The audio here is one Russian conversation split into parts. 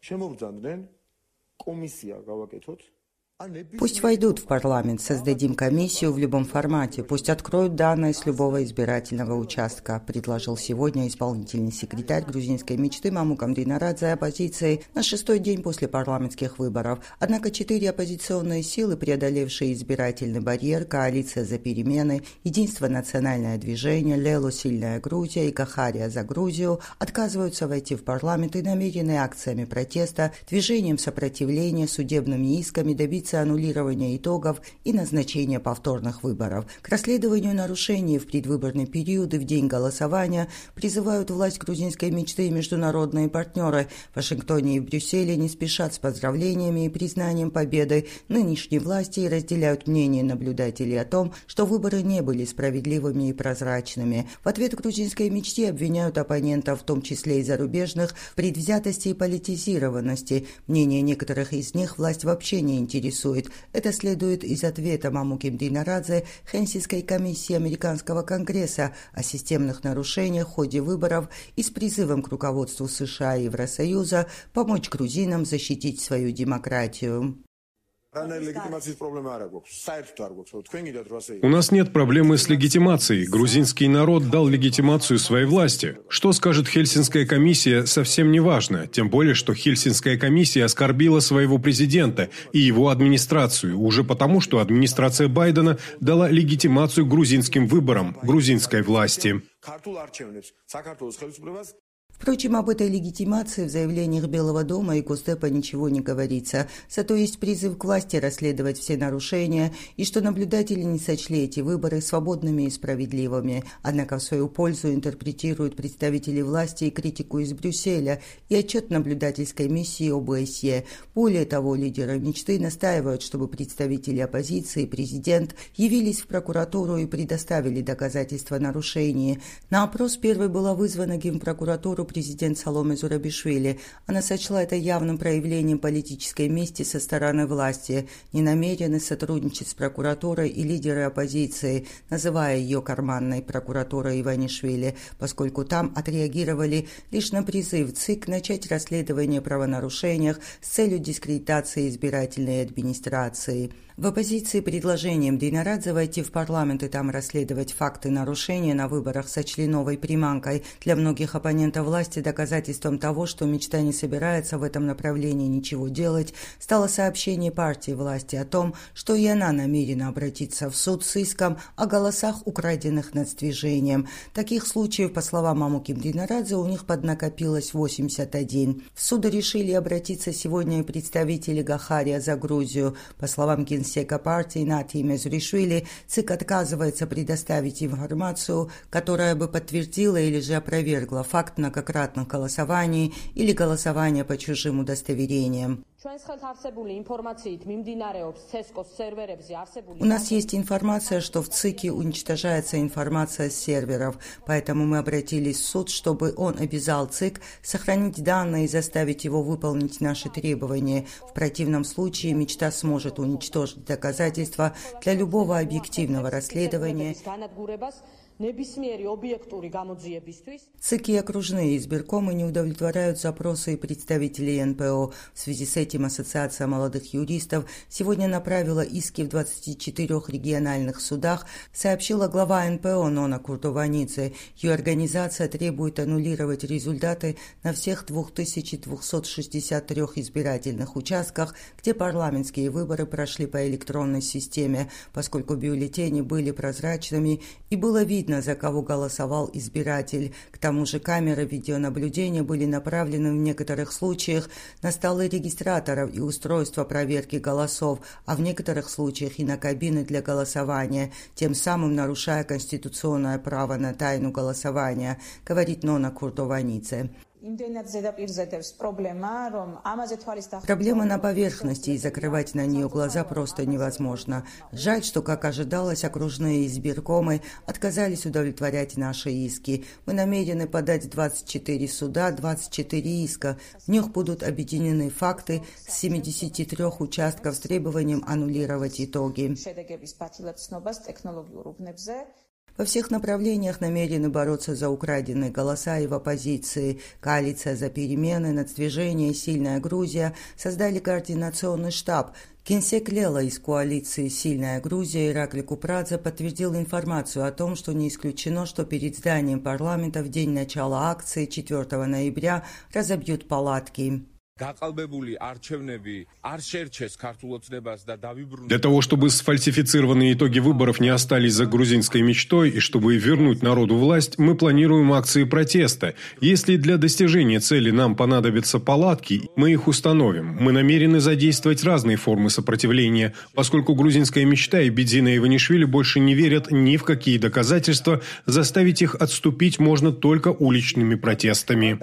შემოვბრძანდნენ комиссия გავაკეთოთ. Пусть войдут в парламент, создадим комиссию в любом формате, пусть откроют данные с любого избирательного участка, предложил сегодня исполнительный секретарь грузинской мечты Мамукам Динарадзе оппозиции на 6-й день после парламентских выборов. Однако 4 оппозиционные силы, преодолевшие избирательный барьер, коалиция за перемены, Единство национальное движение, Лело сильная Грузия и Кахария за Грузию, отказываются войти в парламент и намерены акциями протеста, движением сопротивления, судебными исками добиться аннулирования итогов и назначения повторных выборов. К расследованию нарушений в предвыборный период и в день голосования призывают власть грузинской мечты и международные партнеры. В Вашингтоне и в Брюсселе не спешат с поздравлениями и признанием победы нынешней власти и разделяют мнение наблюдателей о том, что выборы не были справедливыми и прозрачными. В ответ грузинской мечте обвиняют оппонентов, в том числе и зарубежных, в предвзятости и политизированности. Мнение некоторых из них власть вообще не интересует. Это следует из ответа Мамуки Динарадзе Хельсинкской комиссии Американского конгресса о системных нарушениях в ходе выборов и с призывом к руководству США и Евросоюза помочь грузинам защитить свою демократию. У нас нет проблемы с легитимацией. Грузинский народ дал легитимацию своей власти. Что скажет Хельсинкская комиссия, совсем не важно. Тем более, что Хельсинкская комиссия оскорбила своего президента и его администрацию, уже потому, что администрация Байдена дала легитимацию грузинским выборам, грузинской власти. Впрочем, об этой легитимации в заявлениях Белого дома и Госдепа ничего не говорится. Зато есть призыв к власти расследовать все нарушения и что наблюдатели не сочли эти выборы свободными и справедливыми. Однако в свою пользу интерпретируют представители власти и критику из Брюсселя и отчет наблюдательской миссии ОБСЕ. Более того, лидеры мечты настаивают, чтобы представители оппозиции и президент явились в прокуратуру и предоставили доказательства нарушений. На опрос первой была вызвана Генпрокуратуру президент Саломе Зурабишвили. Она сочла это явным проявлением политической мести со стороны власти, не намерены сотрудничать с прокуратурой и лидеры оппозиции, называя ее карманной прокуратурой Иванишвили, поскольку там отреагировали лишь на призыв ЦИК начать расследование о правонарушениях с целью дискредитации избирательной администрации. В оппозиции предложением Динарадзе войти в парламент и там расследовать факты нарушения на выборах сочли новой приманкой. Для многих оппонентов власти доказательством того, что мечта не собирается в этом направлении ничего делать, стало сообщение партии власти о том, что и она намерена обратиться в суд с иском о голосах, украденных нацдвижением. Таких случаев, по словам Мамуки Динарадзе, у них поднакопилось 81. В суд решили обратиться сегодня и представители Гахария за Грузию. По словам Генсека партии Нати Мезуришвили, ЦИК отказывается предоставить информацию, которая бы подтвердила или же опровергла факт многократных голосований или голосования по чужим удостоверениям. У нас есть информация, что в ЦИКе уничтожается информация с серверов, поэтому мы обратились в суд, чтобы он обязал ЦИК сохранить данные и заставить его выполнить наши требования. В противном случае мечта сможет уничтожить доказательства для любого объективного расследования. ЦИК и окружные избиркомы не удовлетворяют запросы представителей НПО. В связи с этим Ассоциация молодых юристов сегодня направила иски в 24 региональных судах, сообщила глава НПО Нона Куртованидзе. Ее организация требует аннулировать результаты на всех 2263 избирательных участках, где парламентские выборы прошли по электронной системе, поскольку бюллетени были прозрачными и было видно, за кого голосовал избиратель. К тому же камеры видеонаблюдения были направлены в некоторых случаях на столы регистраторов и устройства проверки голосов, а в некоторых случаях и на кабины для голосования, тем самым нарушая конституционное право на тайну голосования, говорит Нона Куртованидзе. Проблема на поверхности, и закрывать на нее глаза просто невозможно. Жаль, что, как ожидалось, окружные избиркомы отказались удовлетворять наши иски. Мы намерены подать 24 суда, 24 иска. В них будут объединены факты с 73 участков с требованием аннулировать итоги. Во всех направлениях намерены бороться за украденные голоса и в оппозиции. Коалиция за перемены, Нацдвижение и «Сильная Грузия» создали координационный штаб. Кинсек Лела из коалиции «Сильная Грузия» Иракли Купрадзе подтвердил информацию о том, что не исключено, что перед зданием парламента в день начала акции 4 ноября разобьют палатки. Для того, чтобы сфальсифицированные итоги выборов не остались за грузинской мечтой и чтобы вернуть народу власть, мы планируем акции протеста. Если для достижения цели нам понадобятся палатки, мы их установим. Мы намерены задействовать разные формы сопротивления, поскольку грузинская мечта и Бедзина Иванишвили больше не верят ни в какие доказательства, заставить их отступить можно только уличными протестами.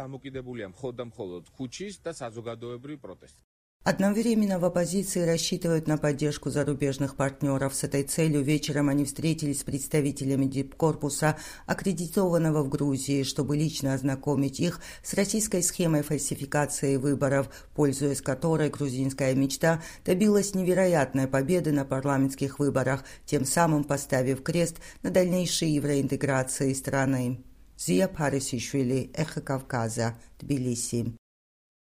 Одновременно в оппозиции рассчитывают на поддержку зарубежных партнеров. С этой целью вечером они встретились с представителями дипкорпуса, аккредитованного в Грузии, чтобы лично ознакомить их с российской схемой фальсификации выборов, пользуясь которой грузинская мечта добилась невероятной победы на парламентских выборах, тем самым поставив крест на дальнейшей евроинтеграции страны. Зия Парисишвили, Эхо Кавказа, Тбилиси.